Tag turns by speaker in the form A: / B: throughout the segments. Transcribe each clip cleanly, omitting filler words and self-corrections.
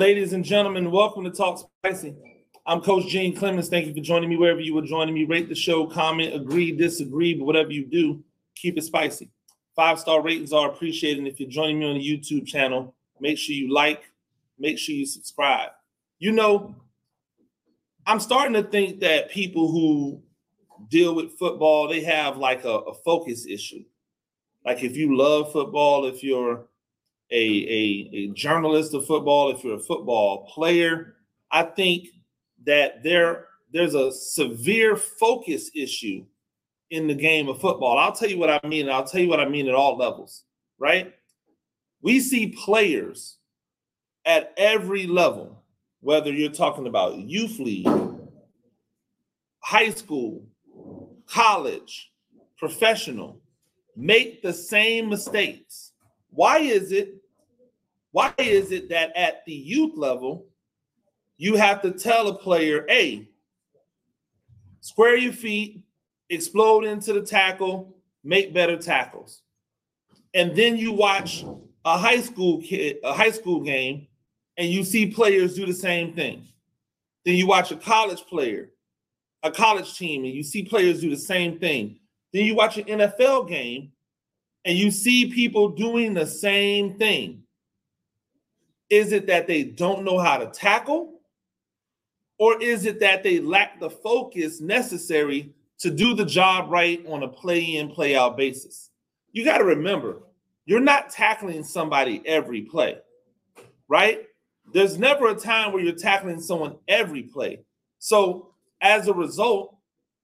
A: Ladies and gentlemen, welcome to Talk Spicy. I'm Coach Gene Clemens. Thank you for joining me wherever you were joining me. Rate the show, comment, agree, disagree, but whatever you do, keep it spicy. 5-star ratings are appreciated. And if you're joining me on the YouTube channel, make sure you like, make sure you subscribe. You know, I'm starting to think that people who deal with football, they have like a focus issue. Like if you love football, if you're a journalist of football, if you're a football player, I think that there's a severe focus issue in the game of football. I'll tell you what I mean. And I'll tell you what I mean at all levels, right? We see players at every level, whether you're talking about youth league, high school, college, professional, make the same mistakes. Why is it that at the youth level, you have to tell a player, hey, square your feet, explode into the tackle, make better tackles. And then you watch a high school game, and you see players do the same thing. Then you watch a college team, and you see players do the same thing. Then you watch an NFL game, and you see people doing the same thing. Is it that they don't know how to tackle? Or is it that they lack the focus necessary to do the job right on a play-in, play-out basis? You got to remember, you're not tackling somebody every play, right? There's never a time where you're tackling someone every play. So as a result,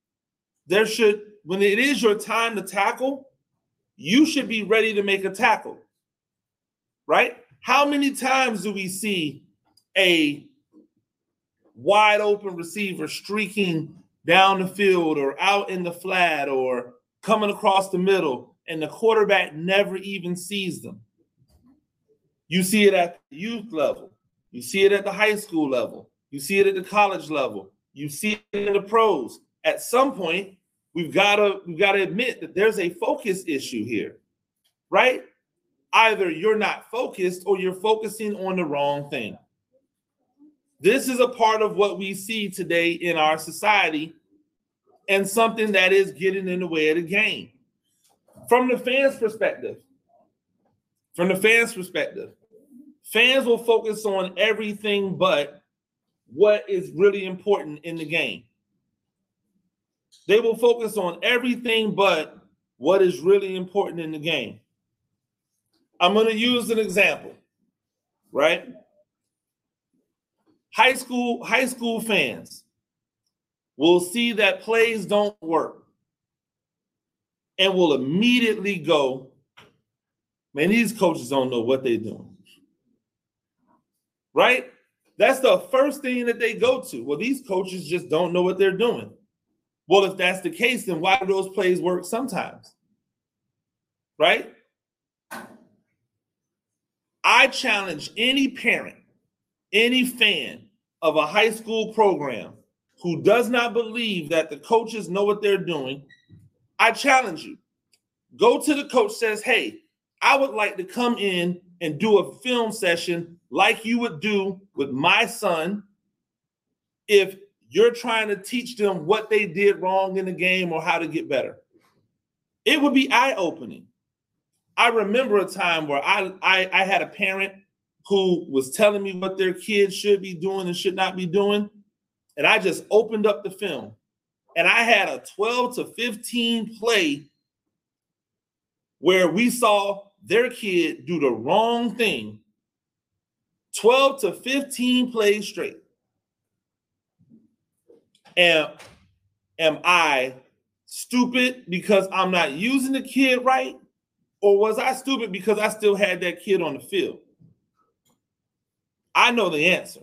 A: when it is your time to tackle, you should be ready to make a tackle, right? How many times do we see a wide open receiver streaking down the field or out in the flat or coming across the middle and the quarterback never even sees them? You see it at the youth level. You see it at the high school level. You see it at the college level. You see it in the pros. At some point, we've got to admit that there's a focus issue here, right? Either you're not focused or you're focusing on the wrong thing. This is a part of what we see today in our society and something that is getting in the way of the game. From the fans' perspective, fans will focus on everything but what is really important in the game. They will focus on everything but what is really important in the game. I'm going to use an example, right? High school fans will see that plays don't work and will immediately go, man, these coaches don't know what they're doing, right? That's the first thing that they go to. Well, these coaches just don't know what they're doing. Well, if that's the case, then why do those plays work sometimes, right? I challenge any parent, any fan of a high school program who does not believe that the coaches know what they're doing. I challenge you. Go to the coach, says, hey, I would like to come in and do a film session like you would do with my son if you're trying to teach them what they did wrong in the game or how to get better. It would be eye-opening. I remember a time where I had a parent who was telling me what their kids should be doing and should not be doing. And I just opened up the film and I had a 12 to 15 play where we saw their kid do the wrong thing 12 to 15 plays straight. And am I stupid because I'm not using the kid right? Or was I stupid because I still had that kid on the field? I know the answer.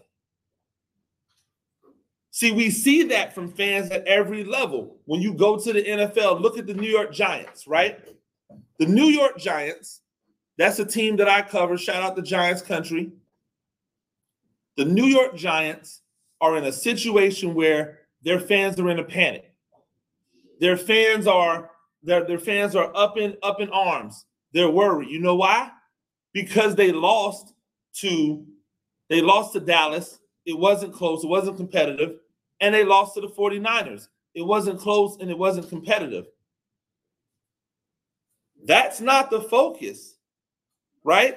A: See, we see that from fans at every level. When you go to the NFL, look at the New York Giants, right? The New York Giants, that's a team that I cover. Shout out to Giants Country. The New York Giants are in a situation where their fans are in a panic. Their fans are up in arms. They're worried. You know why? Because they lost to They lost to Dallas. It wasn't close. It wasn't competitive. And they lost to the 49ers. It wasn't close and it wasn't competitive. That's not the focus, right?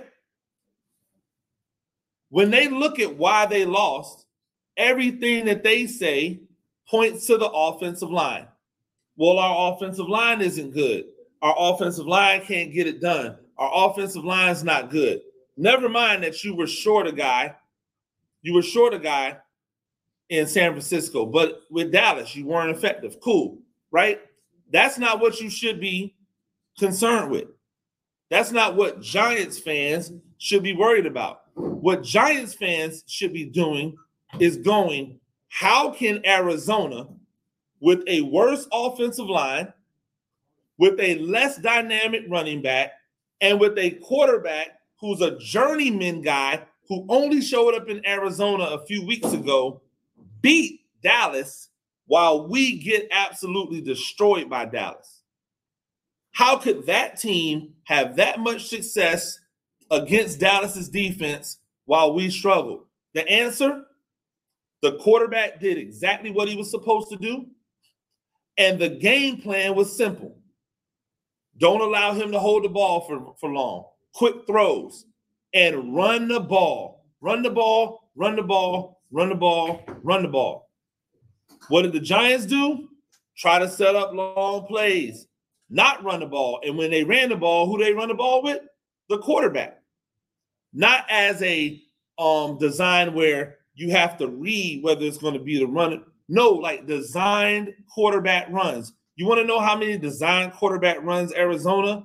A: When they look at why they lost, everything that they say points to the offensive line. Well, our offensive line isn't good. Our offensive line can't get it done. Our offensive line's not good. Never mind that you were short a guy. You were short a guy in San Francisco, but with Dallas, you weren't effective. Cool, right? That's not what you should be concerned with. That's not what Giants fans should be worried about. What Giants fans should be doing is going, how can Arizona, with a worse offensive line, with a less dynamic running back, and with a quarterback who's a journeyman guy who only showed up in Arizona a few weeks ago, beat Dallas while we get absolutely destroyed by Dallas? How could that team have that much success against Dallas's defense while we struggled? The answer, the quarterback did exactly what he was supposed to do, and the game plan was simple. Don't allow him to hold the ball for long. Quick throws and run the ball. Run the ball, run the ball, run the ball, run the ball. What did the Giants do? Try to set up long plays, not run the ball. And when they ran the ball, who they run the ball with? The quarterback. Not as a design where you have to read whether it's going to be the run. No, like designed quarterback runs. You want to know how many designed quarterback runs Arizona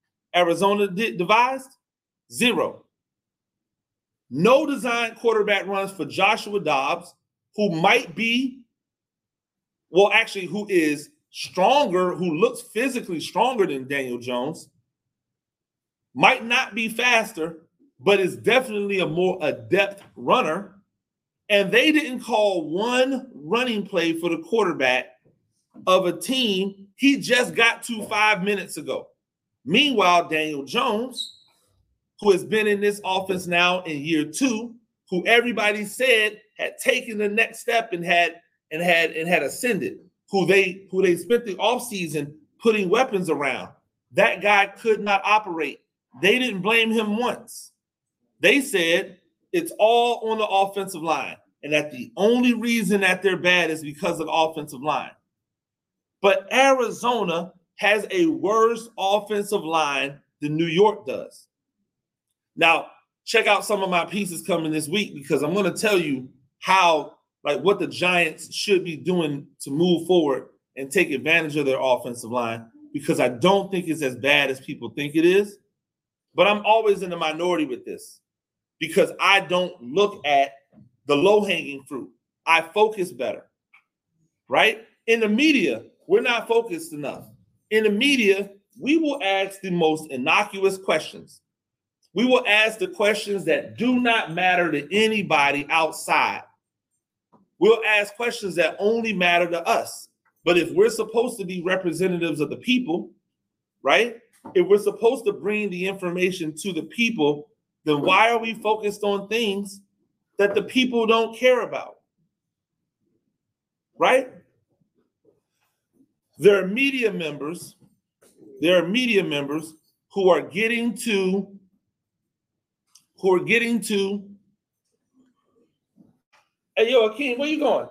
A: devised? 0. No designed quarterback runs for Joshua Dobbs, who might be, well, actually, who is stronger, who looks physically stronger than Daniel Jones, might not be faster, but is definitely a more adept runner. And they didn't call one running play for the quarterback of a team he just got to 5 minutes ago. Meanwhile, Daniel Jones, who has been in this offense now in year 2, who everybody said had taken the next step and had ascended, who they spent the offseason putting weapons around. That guy could not operate. They didn't blame him once. They said it's all on the offensive line, and that the only reason that they're bad is because of the offensive line. But Arizona has a worse offensive line than New York does. Now, check out some of my pieces coming this week, because I'm going to tell you how, like, what the Giants should be doing to move forward and take advantage of their offensive line, because I don't think it's as bad as people think it is. But I'm always in the minority with this, because I don't look at the low-hanging fruit. I focus better, right? In the media, we're not focused enough. In the media, we will ask the most innocuous questions. We will ask the questions that do not matter to anybody outside. We'll ask questions that only matter to us. But if we're supposed to be representatives of the people, right? If we're supposed to bring the information to the people, then why are we focused on things that the people don't care about? Right? There are media members who are getting to hey, yo, Akeem, where you going?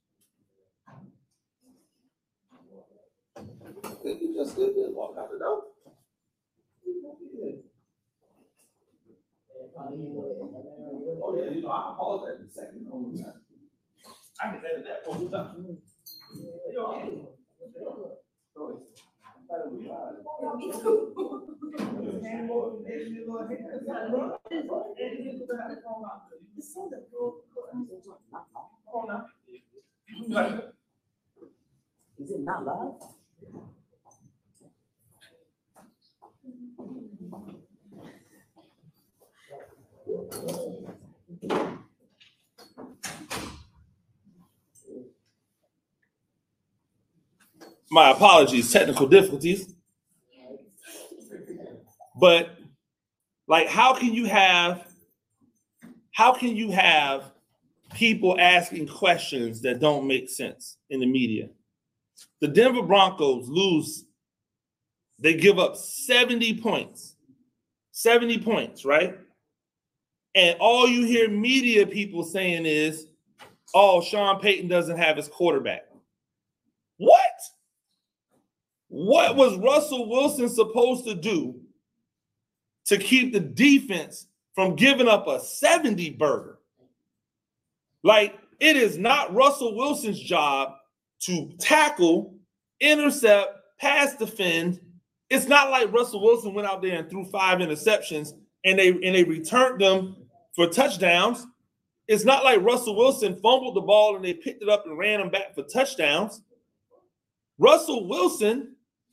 A: You just walk out the door. Oh, yeah, I'll pause that in a second. I can edit that for you.
B: Is it not live?
A: My apologies, technical difficulties. But like, how can you have how can you have people asking questions that don't make sense in the media? The Denver Broncos lose. They give up 70 points. 70 points, right? And all you hear media people saying is, oh, Sean Payton doesn't have his quarterback. What? What was Russell Wilson supposed to do to keep the defense from giving up a 70 burger? Like, it is not Russell Wilson's job to tackle, intercept, pass defend. It's not like Russell Wilson went out there and threw 5 interceptions and they returned them for touchdowns. It's not like Russell Wilson fumbled the ball and they picked it up and ran them back for touchdowns. Russell Wilson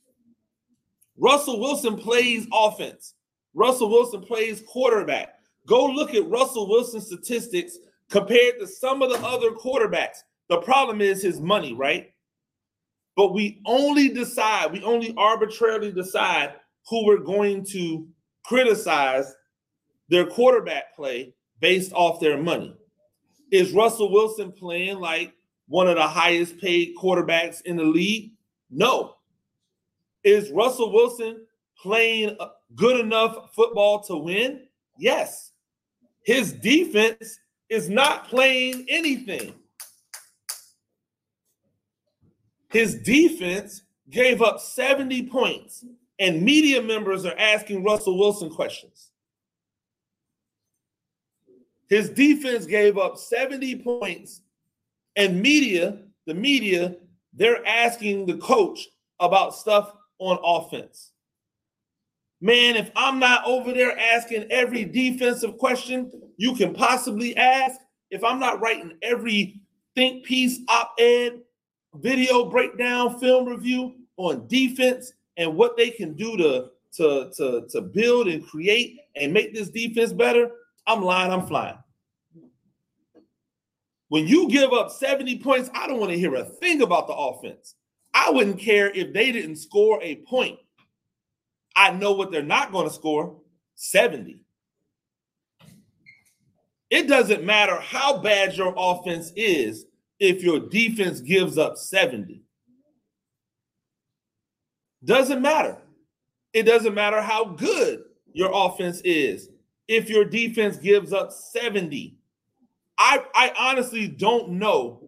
A: plays offense. Russell Wilson plays quarterback. Go look at Russell Wilson's statistics compared to some of the other quarterbacks. The problem is his money, right? But we only arbitrarily decide who we're going to criticize their quarterback play based off their money. Is Russell Wilson playing like one of the highest paid quarterbacks in the league? No. Is Russell Wilson playing good enough football to win? Yes. His defense is not playing anything. His defense gave up 70 points, and media members are asking Russell Wilson questions. His defense gave up 70 points, and the media, they're asking the coach about stuff on offense. Man, if I'm not over there asking every defensive question you can possibly ask, if I'm not writing every think piece, op-ed, video breakdown, film review on defense and what they can do to build and create and make this defense better, I'm lying, I'm flying. When you give up 70 points, I don't want to hear a thing about the offense. I wouldn't care if they didn't score a point. I know what they're not going to score, 70. It doesn't matter how bad your offense is if your defense gives up 70. Doesn't matter. It doesn't matter how good your offense is if your defense gives up 70. I honestly don't know.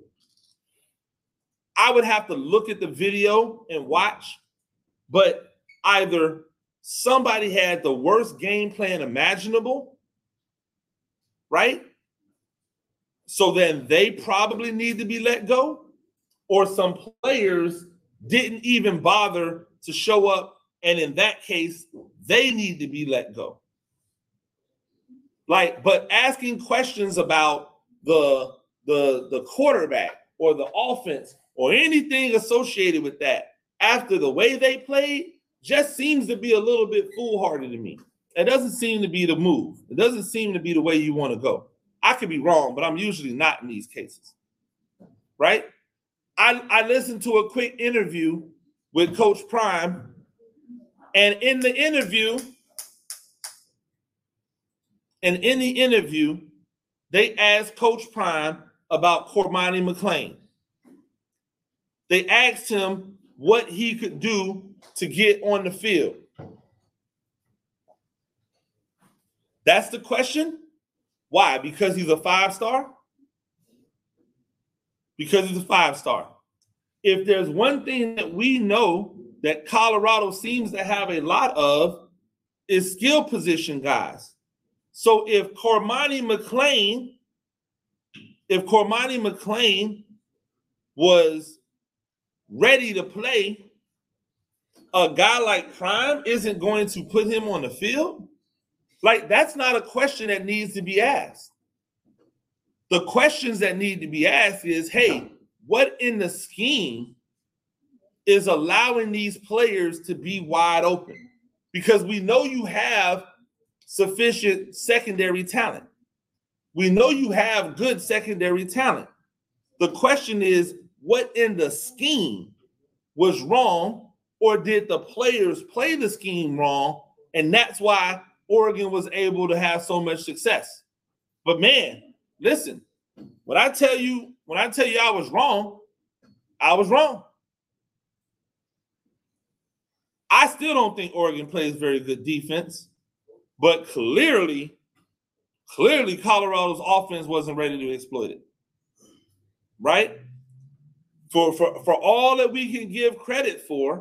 A: I would have to look at the video and watch, but either somebody had the worst game plan imaginable, right? So then they probably need to be let go, or some players didn't even bother to show up, and in that case, they need to be let go. But asking questions about the quarterback or the offense or anything associated with that after the way they played just seems to be a little bit foolhardy to me. It doesn't seem to be the move. It doesn't seem to be the way you want to go. I could be wrong, but I'm usually not in these cases, right? I listened to a quick interview with Coach Prime, and in the interview, they asked Coach Prime about Cormani McClain. They asked him what he could do to get on the field. That's the question. Why? Because he's a 5-star? Because he's a 5-star. If there's one thing that we know that Colorado seems to have a lot of, is skill position guys. So if Cormani McClain was ready to play, a guy like Prime isn't going to put him on the field? Like, that's not a question that needs to be asked. The questions that need to be asked is, hey, what in the scheme is allowing these players to be wide open? Because we know you have sufficient secondary talent. We know you have good secondary talent. The question is, what in the scheme was wrong, or did the players play the scheme wrong? And that's why Oregon was able to have so much success. But man, listen, when I tell you I was wrong, I was wrong. I still don't think Oregon plays very good defense, but clearly Colorado's offense wasn't ready to exploit it. Right? For all that we can give credit for,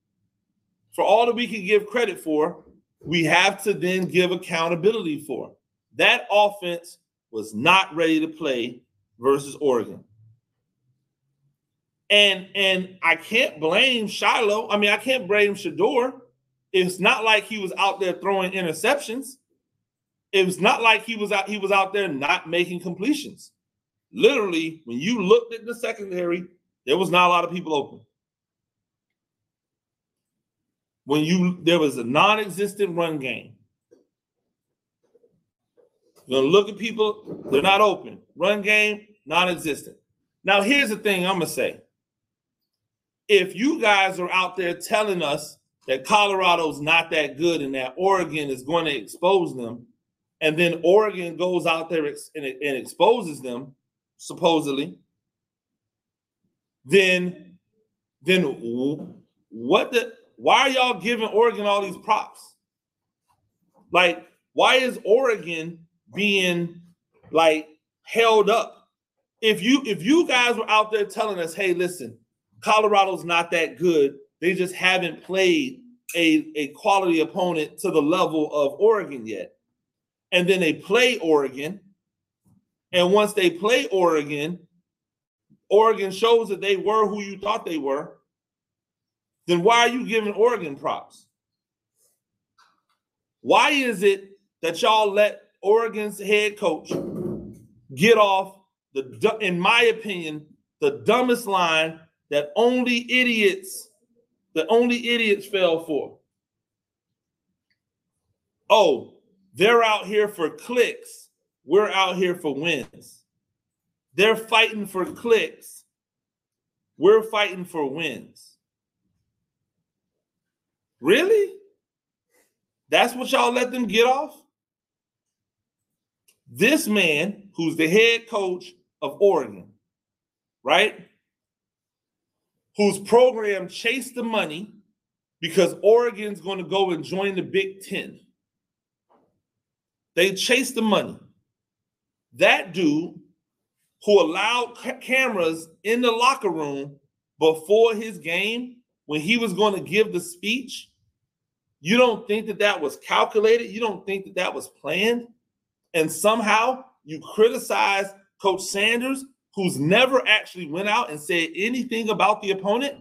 A: we have to then give accountability for. That offense was not ready to play versus Oregon. And I can't blame Shiloh. I mean, I can't blame Shedeur. It's not like he was out there throwing interceptions. It was not like he was out there not making completions. Literally, when you looked at the secondary, there was not a lot of people open. There was a non-existent run game. You're gonna look at people, they're not open. Run game, non-existent. Now, here's the thing I'm gonna say. If you guys are out there telling us that Colorado's not that good and that Oregon is going to expose them, and then Oregon goes out there and exposes them, supposedly, then why are y'all giving Oregon all these props? Like, why is Oregon being like held up? If you guys were out there telling us, hey, listen, Colorado's not that good, they just haven't played a quality opponent to the level of Oregon yet. And then they play Oregon, and once they play Oregon shows that they were who you thought they were, then why are you giving Oregon props? Why is it that y'all let Oregon's head coach get off in my opinion, the dumbest line that only idiots fell for? Oh, they're out here for clicks. We're out here for wins. They're fighting for clicks. We're fighting for wins. Really? That's what y'all let them get off? This man, who's the head coach of Oregon, right? Whose program chased the money because Oregon's going to go and join the Big Ten. They chased the money. That dude who allowed cameras in the locker room before his game when he was going to give the speech, you don't think that was calculated? You don't think that was planned? And somehow you criticize Coach Sanders, who's never actually went out and said anything about the opponent?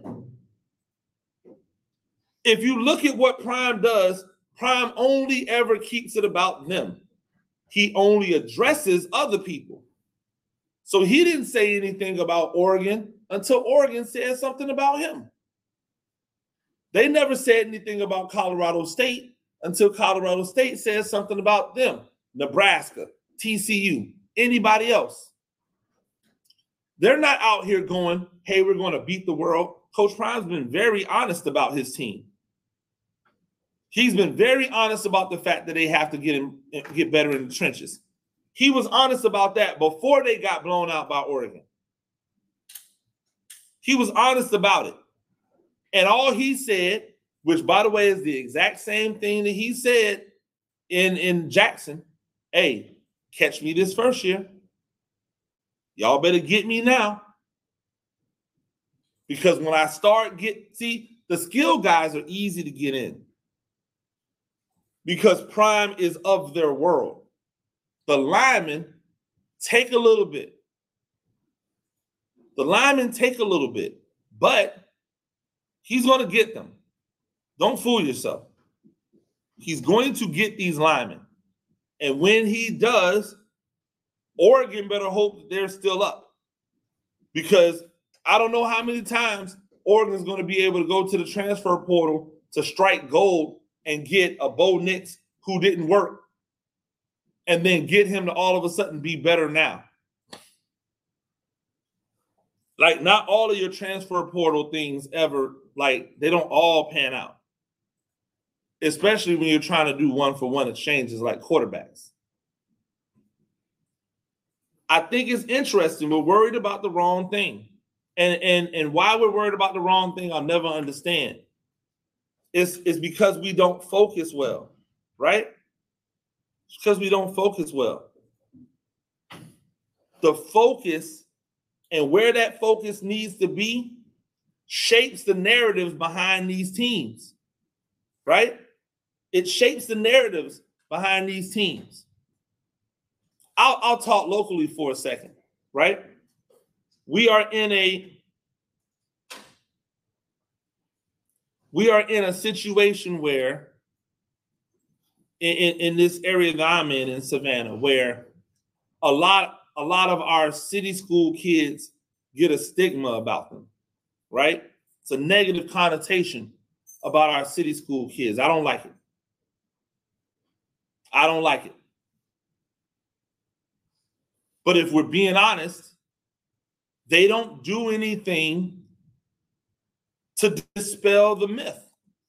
A: If you look at what Prime does, Prime only ever keeps it about them. He only addresses other people. So he didn't say anything about Oregon until Oregon said something about him. They never said anything about Colorado State until Colorado State says something about them. Nebraska, TCU, anybody else. They're not out here going, hey, we're going to beat the world. Coach Prime's been very honest about his team. He's been very honest about the fact that they have to get better in the trenches. He was honest about that before they got blown out by Oregon. He was honest about it. And all he said, which, by the way, is the exact same thing that he said in Jackson, hey, catch me this first year. Y'all better get me now. Because when I start the skill guys are easy to get in. Because Prime is of their world. The linemen take a little bit. But he's going to get them. Don't fool yourself. He's going to get these linemen. And when he does, Oregon better hope that they're still up. Because I don't know how many times Oregon's going to be able to go to the transfer portal to strike gold and get a Bo Nix who didn't work and then get him to all of a sudden be better now. Like, not all of your transfer portal things ever, like, they don't all pan out. Especially when you're trying to do one-for-one exchanges like quarterbacks. I think it's interesting. We're worried about the wrong thing. And why we're worried about the wrong thing, I'll never understand. It's because we don't focus well, right? It's because we don't focus well. The focus and where that focus needs to be shapes the narratives behind these teams, right? It shapes the narratives behind these teams. I'll talk locally for a second, right? We are in a situation where in this area that I'm in Savannah, where a lot of our city school kids get a stigma about them, right? It's a negative connotation about our city school kids. I don't like it. I don't like it. But if we're being honest, they don't do anything to dispel the myth.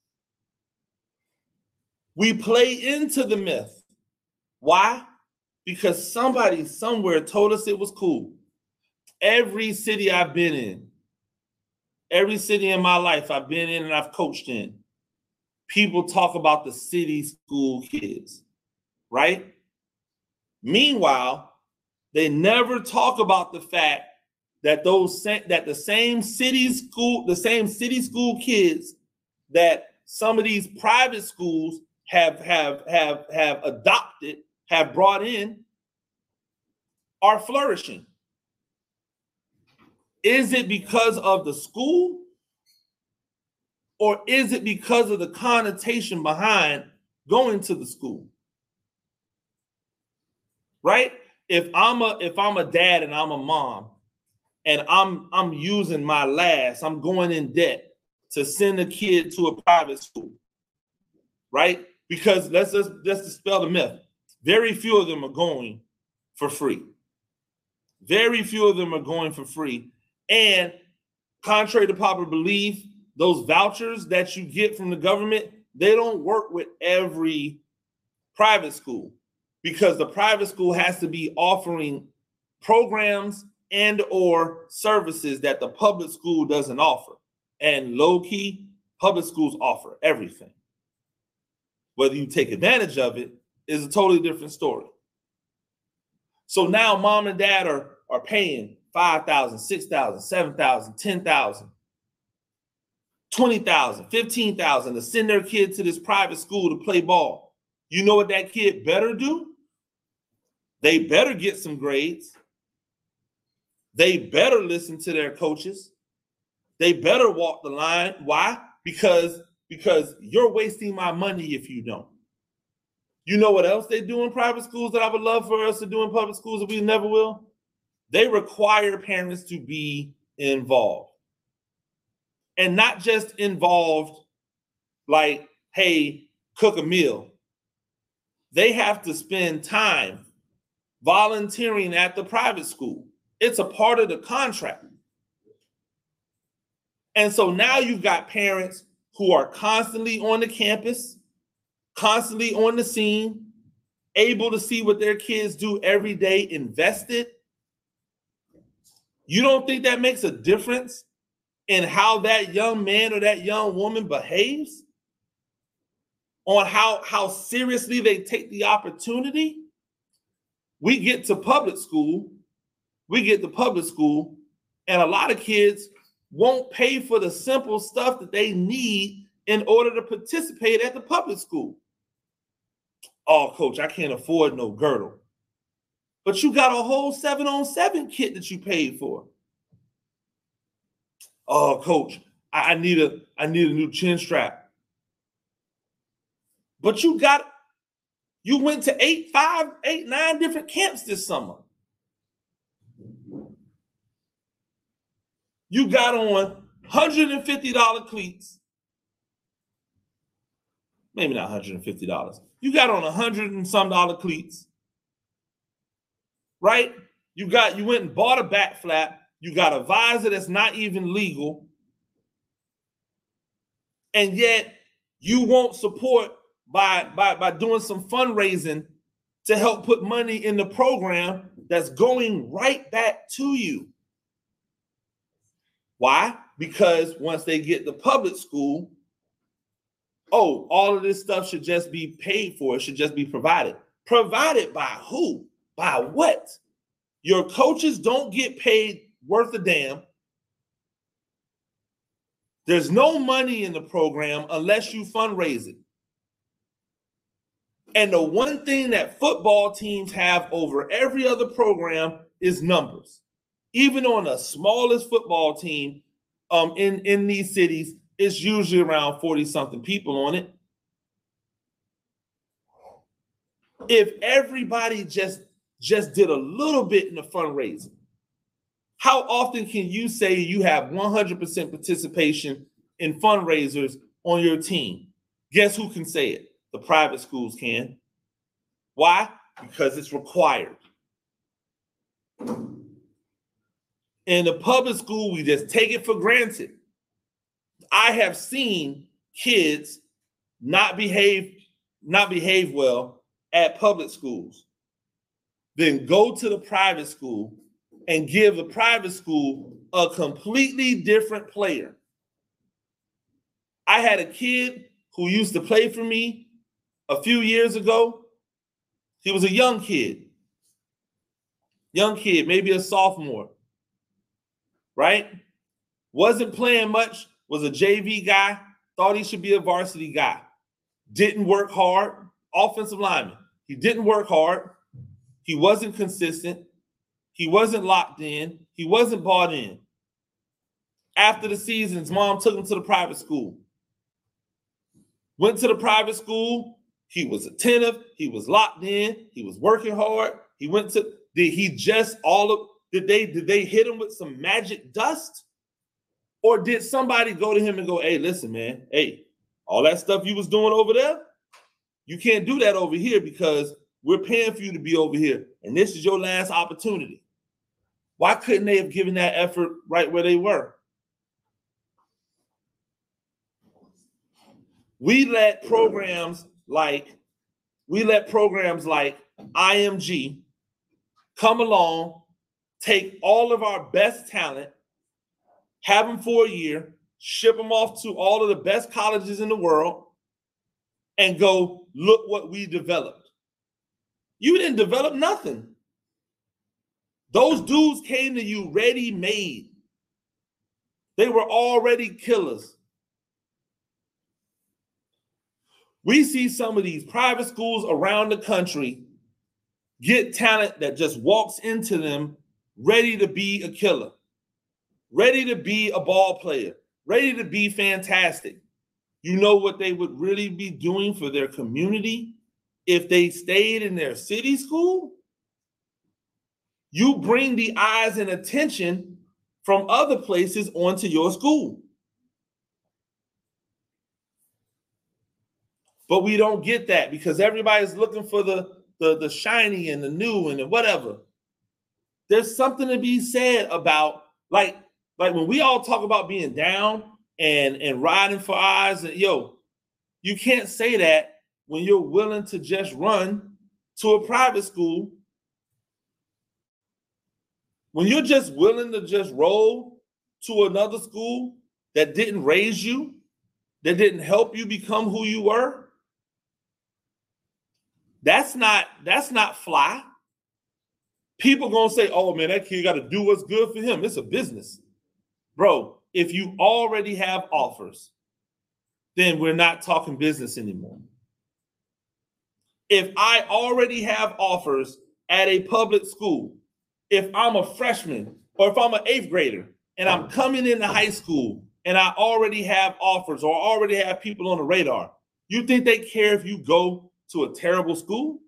A: We play into the myth. Why? Because somebody somewhere told us it was cool. Every city I've been in, every city in my life I've been in and I've coached in, people talk about the city school kids, right? Meanwhile, they never talk about the fact that the same city school kids that some of these private schools have adopted, have brought in, are flourishing. Is it because of the school, or is it because of the connotation behind going to the school? Right? If I'm a dad and I'm a mom, and I'm using my last, I'm going in debt to send a kid to a private school, right? Because let's dispel the myth. Very few of them are going for free. Very few of them are going for free. And contrary to popular belief, those vouchers that you get from the government, they don't work with every private school, because the private school has to be offering programs and or services that the public school doesn't offer. And low-key, public schools offer everything. Whether you take advantage of it is a totally different story. So now mom and dad are paying $5,000, $6,000, $7,000, $10,000, $20,000, $15,000 to send their kid to this private school to play ball. You know what that kid better do? They better get some grades. They better listen to their coaches. They better walk the line. Why? Because you're wasting my money if you don't. You know what else they do in private schools that I would love for us to do in public schools that we never will? They require parents to be involved. And not just involved like, hey, cook a meal. They have to spend time volunteering at the private school. It's a part of the contract. And so now you've got parents who are constantly on the campus, constantly on the scene, able to see what their kids do every day, invested. You don't think that makes a difference in how that young man or that young woman behaves? On how seriously they take the opportunity? We get to public school, and a lot of kids won't pay for the simple stuff that they need in order to participate at the public school. Oh, coach, I can't afford no girdle. But you got a whole 7-on-7 kit that you paid for. Oh, coach, I need a new chin strap. But you went to 9 different camps this summer. You got on $150 cleats. Maybe not $150. You got on $100 and some cleats. Right? You went and bought a back flap. You got a visor that's not even legal. And yet you won't support by doing some fundraising to help put money in the program that's going right back to you. Why? Because once they get to public school, oh, all of this stuff should just be paid for. It should just be provided. Provided by who? By what? Your coaches don't get paid worth a damn. There's no money in the program unless you fundraise it. And the one thing that football teams have over every other program is numbers. Even on the smallest football team in these cities, it's usually around 40-something people on it. If everybody just did a little bit in the fundraising, how often can you say you have 100% participation in fundraisers on your team? Guess who can say it? The private schools can. Why? Because it's required. In the public school, we just take it for granted. I have seen kids not behave well at public schools, then go to the private school and give the private school a completely different player. I had a kid who used to play for me a few years ago. He was a young kid, maybe a sophomore, right? Wasn't playing much, was a JV guy, thought he should be a varsity guy. Didn't work hard, offensive lineman. He didn't work hard. He wasn't consistent. He wasn't locked in. He wasn't bought in. After the season, his mom took him to the private school. Went to the private school. He was attentive. He was locked in. He was working hard. He went to, did they hit him with some magic dust? Or did somebody go to him and go, hey, listen, man, hey, all that stuff you was doing over there, you can't do that over here because we're paying for you to be over here. And this is your last opportunity. Why couldn't they have given that effort right where they were? We let programs like IMG come along, take all of our best talent, have them for a year, ship them off to all of the best colleges in the world, and go, look what we developed. You didn't develop nothing. Those dudes came to you ready-made. They were already killers. We see some of these private schools around the country get talent that just walks into them ready to be a killer, ready to be a ball player, ready to be fantastic. You know what they would really be doing for their community if they stayed in their city school? You bring the eyes and attention from other places onto your school. But we don't get that because everybody's looking for the shiny and the new and the whatever. There's something to be said about like when we all talk about being down and riding for eyes, and you can't say that when you're willing to just run to a private school. When you're just willing to just roll to another school that didn't raise you, that didn't help you become who you were, that's not fly. People gonna say, oh man, that kid got to do what's good for him. It's a business. Bro, if you already have offers, then we're not talking business anymore. If I already have offers at a public school, if I'm a freshman or if I'm an 8th grader and I'm coming into high school and I already have offers or already have people on the radar, you think they care if you go to a terrible school?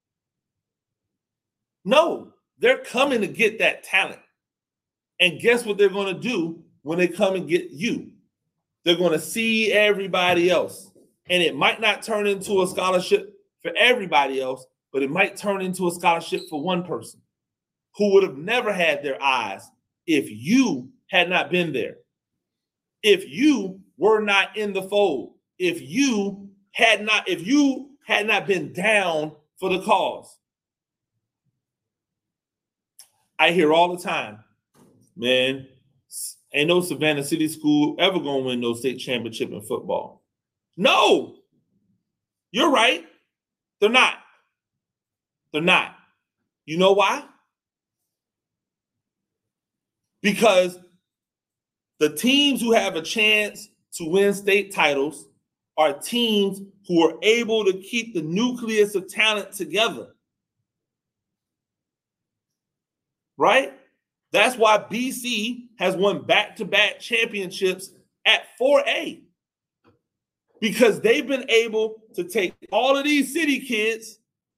A: No, they're coming to get that talent. And guess what they're going to do when they come and get you? They're going to see everybody else. And it might not turn into a scholarship for everybody else, but it might turn into a scholarship for one person who would have never had their eyes if you had not been there. If you were not in the fold, if you had not been down for the cause. I hear all the time, man, ain't no Savannah City School ever going to win no state championship in football. No, you're right. They're not. They're not. You know why? Because the teams who have a chance to win state titles are teams who are able to keep the nucleus of talent together. Right? That's why BC has won back-to-back championships at 4A. Because they've been able to take all of these city kids,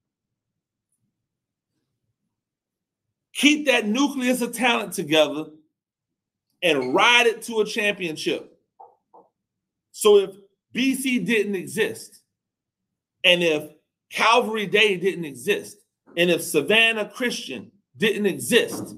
A: keep that nucleus of talent together, and ride it to a championship. So if BC didn't exist, and if Calvary Day didn't exist, and if Savannah Christian didn't exist,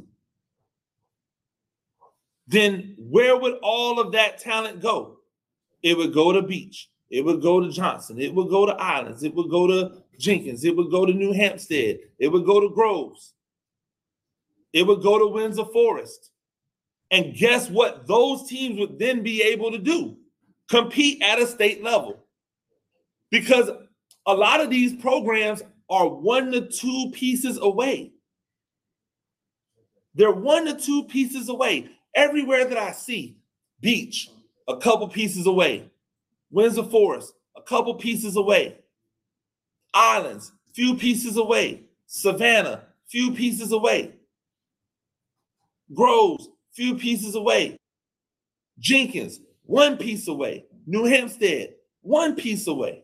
A: then where would all of that talent go? It would go to Beach. It would go to Johnson. It would go to Islands. It would go to Jenkins. It would go to New Hampstead. It would go to Groves. It would go to Windsor Forest. And guess what? Those teams would then be able to do? Compete at a state level. Because a lot of these programs are 1 to 2 pieces away. They're 1 to 2 pieces away. Everywhere that I see, Beach, a couple pieces away. Windsor Forest, a couple pieces away. Islands, few pieces away. Savannah, few pieces away. Groves, few pieces away. Jenkins, 1 piece away. New Hampstead, 1 piece away.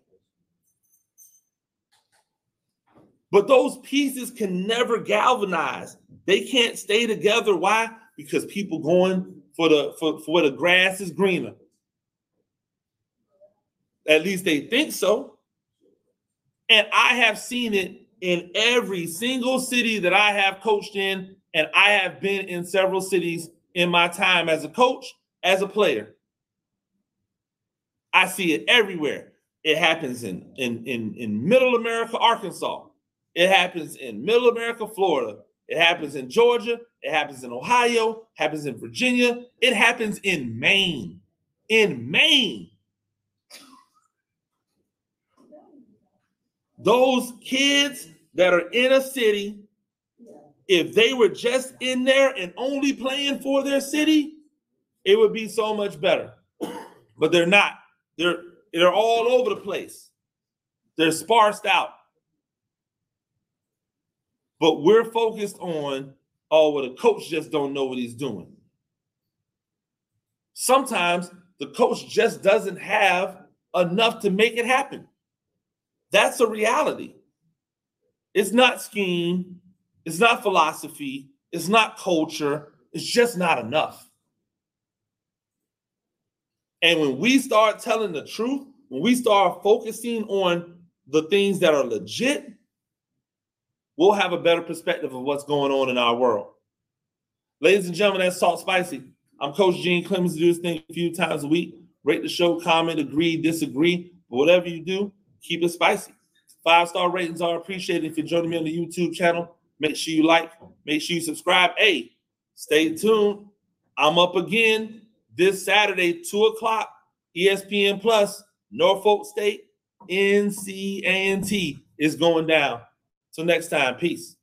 A: But those pieces can never galvanize. They can't stay together. Why? Because people going for where the grass is greener. At least they think so. And I have seen it in every single city that I have coached in, and I have been in several cities in my time as a coach, as a player. I see it everywhere. It happens in Middle America, Arkansas. It happens in Middle America, Florida. It happens in Georgia. It happens in Ohio. It happens in Virginia. It happens in Maine. In Maine. Those kids that are in a city, if they were just in there and only playing for their city, it would be so much better. But they're not. They're all over the place. They're sparsed out. But we're focused on, oh, well, the coach just don't know what he's doing. Sometimes the coach just doesn't have enough to make it happen. That's a reality. It's not scheme. It's not philosophy. It's not culture. It's just not enough. And when we start telling the truth, when we start focusing on the things that are legit, we'll have a better perspective of what's going on in our world. Ladies and gentlemen, that's Talk Spicy. I'm Coach Gene Clemens. Do this thing a few times a week. Rate the show, comment, agree, disagree. But whatever you do, keep it spicy. 5-star ratings are appreciated. If you're joining me on the YouTube channel, make sure you like, make sure you subscribe. Hey, stay tuned. I'm up again this Saturday, 2 o'clock, ESPN Plus, Norfolk State, NCANT is going down. Till next time, peace.